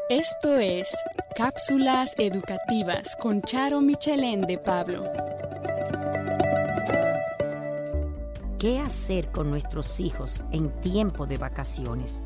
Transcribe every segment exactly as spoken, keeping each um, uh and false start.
Esto es Cápsulas Educativas con Charo Michelén de Pablo. ¿Qué hacer con nuestros hijos en tiempo de vacaciones?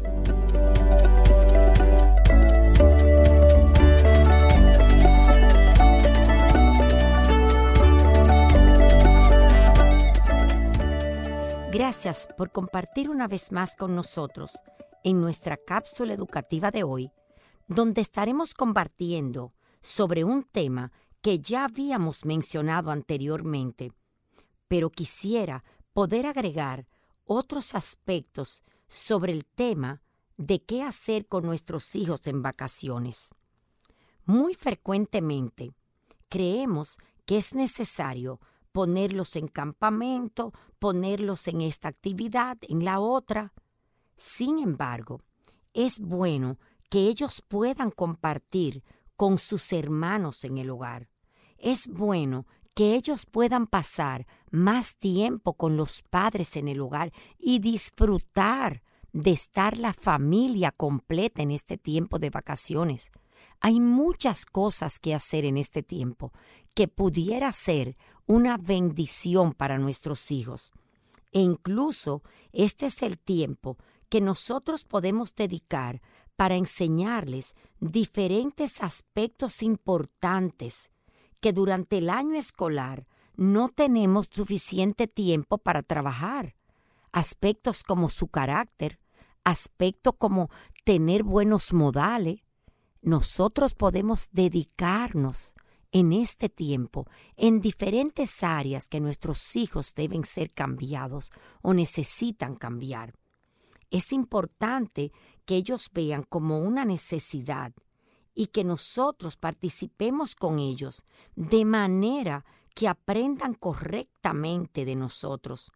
Gracias por compartir una vez más con nosotros en nuestra cápsula educativa de hoy, donde estaremos compartiendo sobre un tema que ya habíamos mencionado anteriormente, pero quisiera poder agregar otros aspectos sobre el tema de qué hacer con nuestros hijos en vacaciones. Muy frecuentemente creemos que es necesario ponerlos en campamento, ponerlos en esta actividad, en la otra. Sin embargo, es bueno que ellos puedan compartir con sus hermanos en el hogar. Es bueno que ellos puedan pasar más tiempo con los padres en el hogar y disfrutar de estar la familia completa en este tiempo de vacaciones. Hay muchas cosas que hacer en este tiempo que pudiera ser una bendición para nuestros hijos. E incluso este es el tiempo que nosotros podemos dedicar para enseñarles diferentes aspectos importantes que durante el año escolar no tenemos suficiente tiempo para trabajar. Aspectos como su carácter, aspectos como tener buenos modales. Nosotros podemos dedicarnos en este tiempo en diferentes áreas que nuestros hijos deben ser cambiados o necesitan cambiar. Es importante que ellos vean como una necesidad y que nosotros participemos con ellos de manera que aprendan correctamente de nosotros.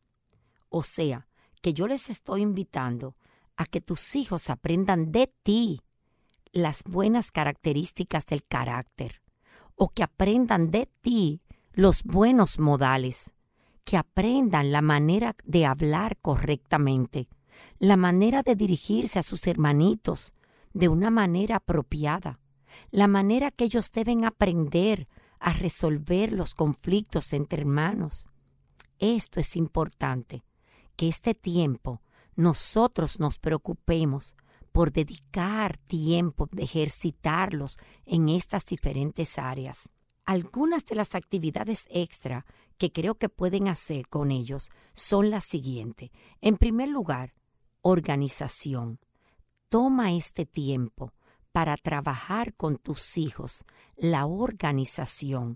O sea, que yo les estoy invitando a que tus hijos aprendan de ti las buenas características del carácter, o que aprendan de ti los buenos modales, que aprendan la manera de hablar correctamente, la manera de dirigirse a sus hermanitos de una manera apropiada, la manera que ellos deben aprender a resolver los conflictos entre hermanos. Esto es importante, que este tiempo nosotros nos preocupemos por dedicar tiempo de ejercitarlos en estas diferentes áreas. Algunas de las actividades extra que creo que pueden hacer con ellos son las siguientes. En primer lugar, organización. Toma este tiempo para trabajar con tus hijos la organización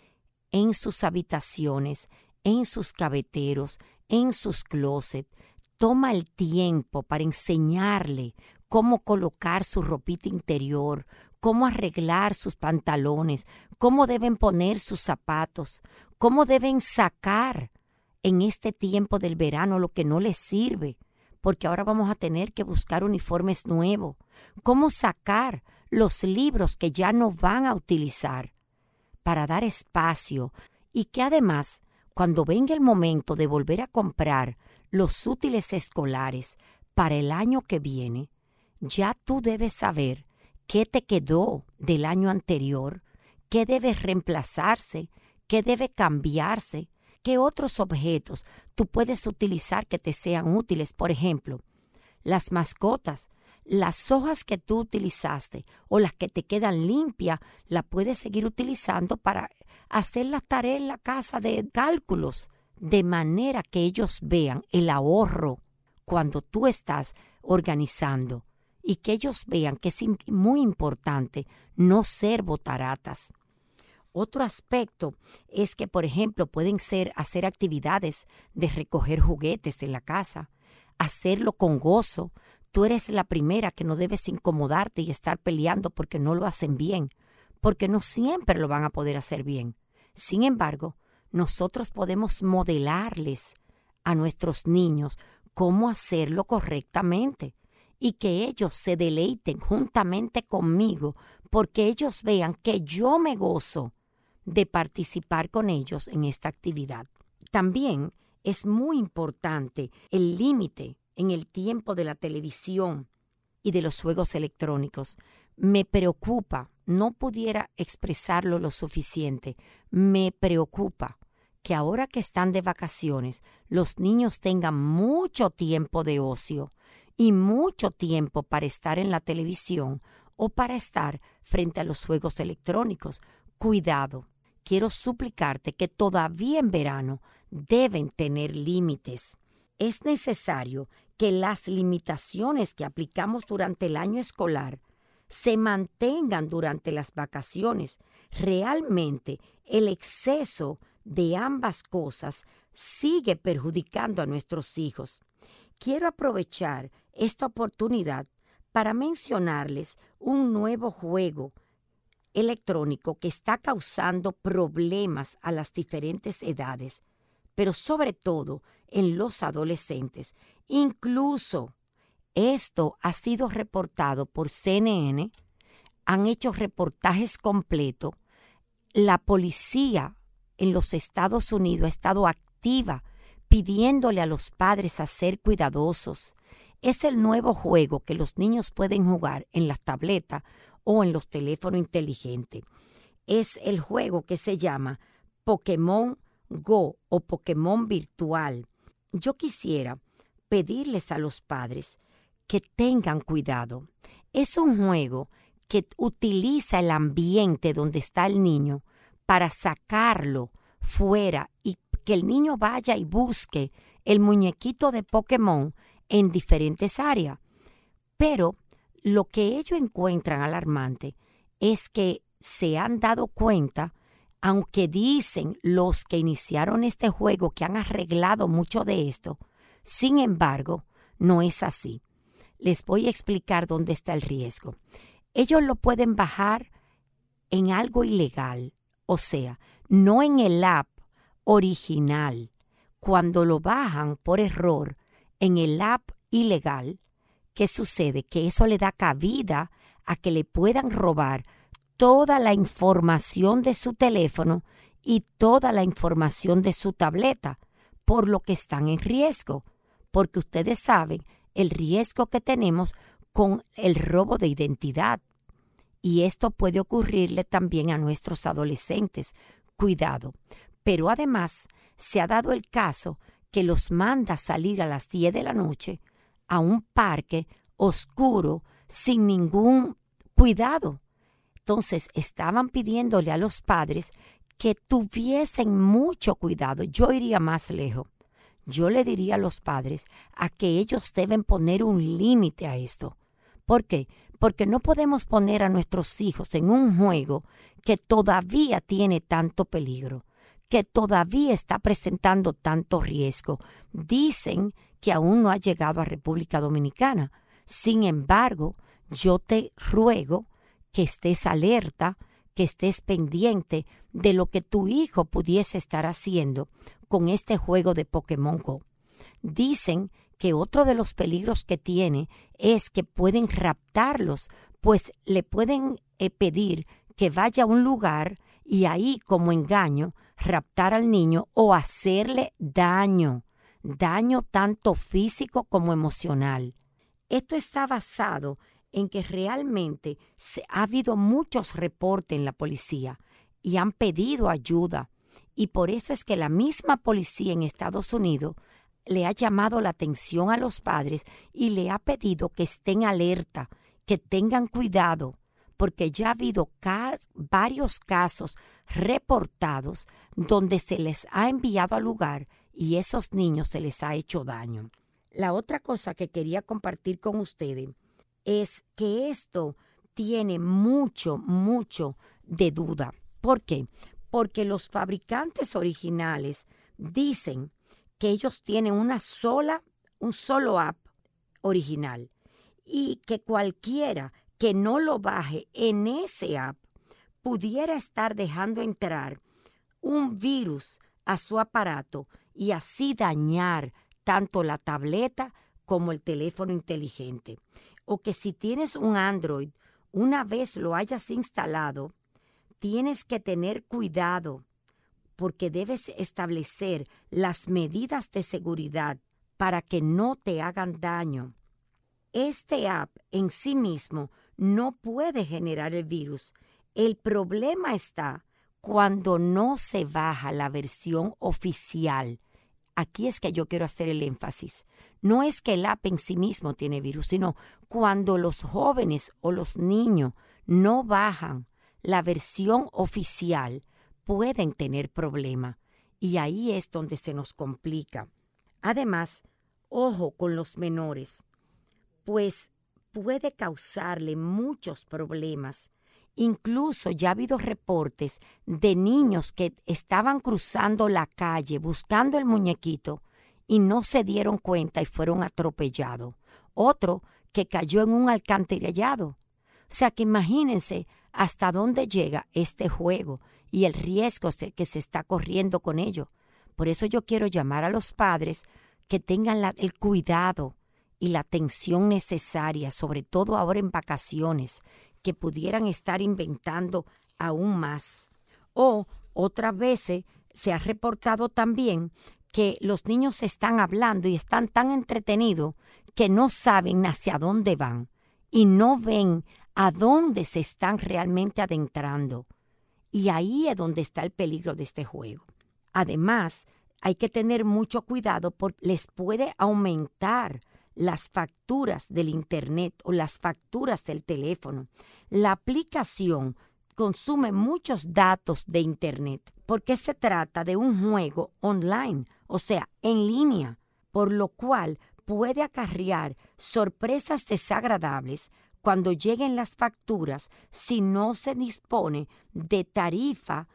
en sus habitaciones, en sus gaveteros, en sus closets. Toma el tiempo para enseñarle cómo colocar su ropita interior, cómo arreglar sus pantalones, cómo deben poner sus zapatos, cómo deben sacar en este tiempo del verano lo que no les sirve, porque ahora vamos a tener que buscar uniformes nuevos, cómo sacar los libros que ya no van a utilizar para dar espacio y que además, cuando venga el momento de volver a comprar los útiles escolares para el año que viene, ya tú debes saber qué te quedó del año anterior, qué debe reemplazarse, qué debe cambiarse, qué otros objetos tú puedes utilizar que te sean útiles. Por ejemplo, las mascotas, las hojas que tú utilizaste o las que te quedan limpias, las puedes seguir utilizando para hacer las tareas en la casa de cálculos, de manera que ellos vean el ahorro cuando tú estás organizando y que ellos vean que es muy importante no ser botaratas. Otro aspecto es que, por ejemplo, pueden ser hacer actividades de recoger juguetes en la casa, hacerlo con gozo. Tú eres la primera que no debes incomodarte y estar peleando porque no lo hacen bien, porque no siempre lo van a poder hacer bien. Sin embargo, nosotros podemos modelarles a nuestros niños cómo hacerlo correctamente y que ellos se deleiten juntamente conmigo porque ellos vean que yo me gozo de participar con ellos en esta actividad. También es muy importante el límite en el tiempo de la televisión y de los juegos electrónicos. Me preocupa, no pudiera expresarlo lo suficiente, me preocupa que ahora que están de vacaciones, los niños tengan mucho tiempo de ocio y mucho tiempo para estar en la televisión o para estar frente a los juegos electrónicos. Cuidado, quiero suplicarte que todavía en verano deben tener límites. Es necesario que las limitaciones que aplicamos durante el año escolar se mantengan durante las vacaciones. Realmente el exceso de ambas cosas sigue perjudicando a nuestros hijos. Quiero aprovechar esta oportunidad para mencionarles un nuevo juego electrónico que está causando problemas a las diferentes edades, pero sobre todo en los adolescentes. Incluso esto ha sido reportado por C N N, han hecho reportajes completos. La policía en los Estados Unidos ha estado activa pidiéndole a los padres a ser cuidadosos. Es el nuevo juego que los niños pueden jugar en las tabletas o en los teléfonos inteligentes. Es el juego que se llama Pokémon Go o Pokémon Virtual. Yo quisiera pedirles a los padres que tengan cuidado. Es un juego que utiliza el ambiente donde está el niño para sacarlo fuera y que el niño vaya y busque el muñequito de Pokémon en diferentes áreas. Pero lo que ellos encuentran alarmante es que se han dado cuenta, aunque dicen los que iniciaron este juego que han arreglado mucho de esto, sin embargo, no es así. Les voy a explicar dónde está el riesgo. Ellos lo pueden bajar en algo ilegal, o sea, no en el app original. Cuando lo bajan por error en el app ilegal, ¿qué sucede? Que eso le da cabida a que le puedan robar toda la información de su teléfono y toda la información de su tableta, por lo que están en riesgo, porque ustedes saben el riesgo que tenemos con el robo de identidad. Y esto puede ocurrirle también a nuestros adolescentes. Cuidado. Pero además se ha dado el caso que los manda salir a las diez de la noche a un parque oscuro sin ningún cuidado. Entonces estaban pidiéndole a los padres que tuviesen mucho cuidado. Yo iría más lejos. Yo le diría a los padres a que ellos deben poner un límite a esto. ¿Por qué? Porque no podemos poner a nuestros hijos en un juego que todavía tiene tanto peligro, que todavía está presentando tanto riesgo. Dicen que aún no ha llegado a República Dominicana. Sin embargo, yo te ruego que estés alerta, que estés pendiente de lo que tu hijo pudiese estar haciendo con este juego de Pokémon Go. Dicen que otro de los peligros que tiene es que pueden raptarlos, pues le pueden eh, pedir que vaya a un lugar y ahí como engaño raptar al niño o hacerle daño, daño tanto físico como emocional. Esto está basado en que realmente se, ha habido muchos reportes en la policía y han pedido ayuda. Y por eso es que la misma policía en Estados Unidos le ha llamado la atención a los padres y le ha pedido que estén alerta, que tengan cuidado, porque ya ha habido ca- varios casos reportados donde se les ha enviado al lugar y esos niños se les ha hecho daño. La otra cosa que quería compartir con ustedes es que esto tiene mucho, mucho de duda. ¿Por qué? Porque los fabricantes originales dicen que ellos tienen una sola, un solo app original y que cualquiera que no lo baje en ese app pudiera estar dejando entrar un virus a su aparato y así dañar tanto la tableta como el teléfono inteligente. O que si tienes un Android, una vez lo hayas instalado, tienes que tener cuidado porque debes establecer las medidas de seguridad para que no te hagan daño. Este app en sí mismo no puede generar el virus. El problema está cuando no se baja la versión oficial. Aquí es que yo quiero hacer el énfasis. No es que el app en sí mismo tiene virus, sino cuando los jóvenes o los niños no bajan la versión oficial, pueden tener problemas. Y ahí es donde se nos complica. Además, ojo con los menores, pues puede causarle muchos problemas. Incluso ya ha habido reportes de niños que estaban cruzando la calle buscando el muñequito y no se dieron cuenta y fueron atropellados. Otro que cayó en un alcantarillado. O sea que imagínense hasta dónde llega este juego y el riesgo que se está corriendo con ello. Por eso yo quiero llamar a los padres que tengan la, el cuidado y la atención necesaria, sobre todo ahora en vacaciones, que pudieran estar inventando aún más. O otras veces se ha reportado también que los niños están hablando y están tan entretenidos que no saben hacia dónde van y no ven a dónde se están realmente adentrando. Y ahí es donde está el peligro de este juego. Además, hay que tener mucho cuidado porque les puede aumentar las facturas del internet o las facturas del teléfono. La aplicación consume muchos datos de internet porque se trata de un juego online, o sea, en línea, por lo cual puede acarrear sorpresas desagradables cuando lleguen las facturas si no se dispone de tarifa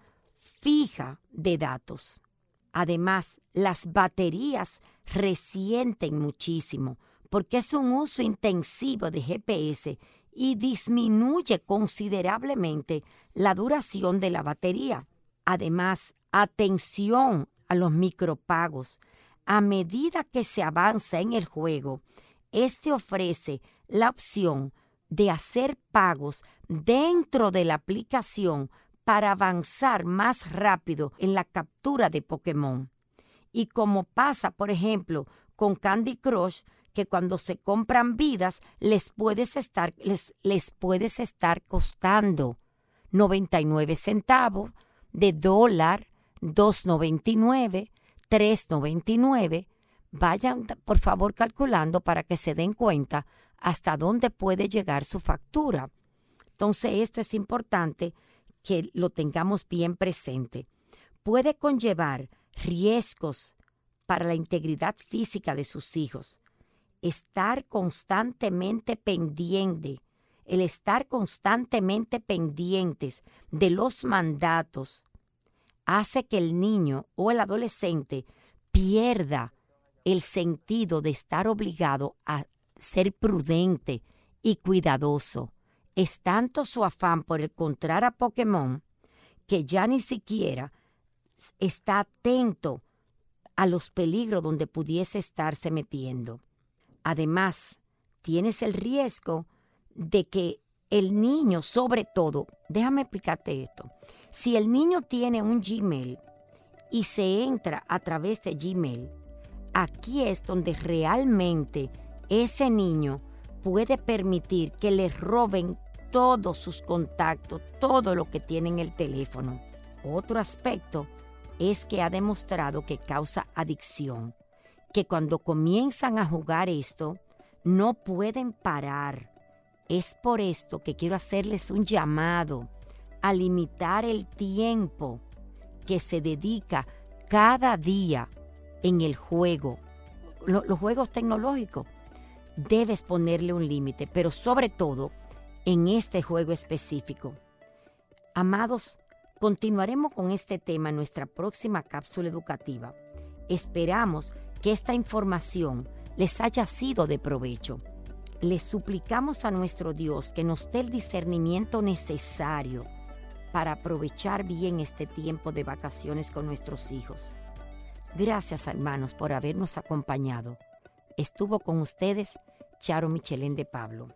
fija de datos. Además, las baterías resienten muchísimo porque es un uso intensivo de G P S y disminuye considerablemente la duración de la batería. Además, atención a los micropagos. A medida que se avanza en el juego, este ofrece la opción de hacer pagos dentro de la aplicación para avanzar más rápido en la captura de Pokémon. Y como pasa, por ejemplo, con Candy Crush, que cuando se compran vidas les puedes estar, les, les puedes estar costando noventa y nueve centavos, de dólar, dos noventa y nueve, tres noventa y nueve. Vayan, por favor, calculando para que se den cuenta hasta dónde puede llegar su factura. Entonces, esto es importante que lo tengamos bien presente. Puede conllevar riesgos para la integridad física de sus hijos. Estar constantemente pendiente, el estar constantemente pendientes de los mandatos hace que el niño o el adolescente pierda el sentido de estar obligado a ser prudente y cuidadoso. Es tanto su afán por encontrar a Pokémon que ya ni siquiera está atento a los peligros donde pudiese estarse metiendo. Además, tienes el riesgo de que el niño, sobre todo, déjame explicarte esto, si el niño tiene un Gmail y se entra a través de Gmail, aquí es donde realmente ese niño puede permitir que le roben todos sus contactos, todo lo que tiene en el teléfono. Otro aspecto es que ha demostrado que causa adicción, que cuando comienzan a jugar esto, no pueden parar. Es por esto que quiero hacerles un llamado a limitar el tiempo que se dedica cada día en el juego. Lo, los juegos tecnológicos. Debes ponerle un límite, pero sobre todo en este juego específico. Amados, continuaremos con este tema en nuestra próxima cápsula educativa. Esperamos que esta información les haya sido de provecho. Les suplicamos a nuestro Dios que nos dé el discernimiento necesario para aprovechar bien este tiempo de vacaciones con nuestros hijos. Gracias, hermanos, por habernos acompañado. Estuvo con ustedes Charo Michelén de Pablo.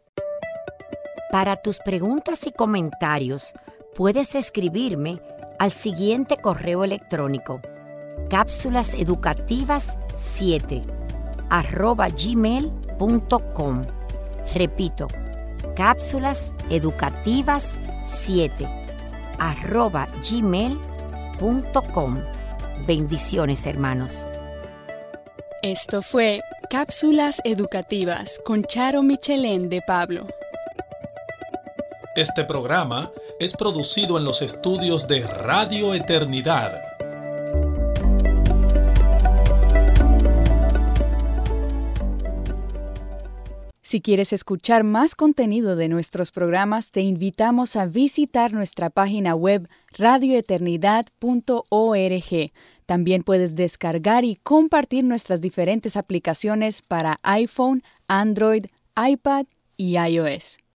Para tus preguntas y comentarios, puedes escribirme al siguiente correo electrónico: cápsulas educativas siete arroba gmail punto com. Repito, cápsulas educativas siete arroba gmail punto com. Bendiciones, hermanos. Esto fue Cápsulas Educativas con Charo Michelén de Pablo. Este programa es producido en los estudios de Radio Eternidad. Si quieres escuchar más contenido de nuestros programas, te invitamos a visitar nuestra página web radio eternidad punto org. También puedes descargar y compartir nuestras diferentes aplicaciones para iPhone, Android, iPad y iOS.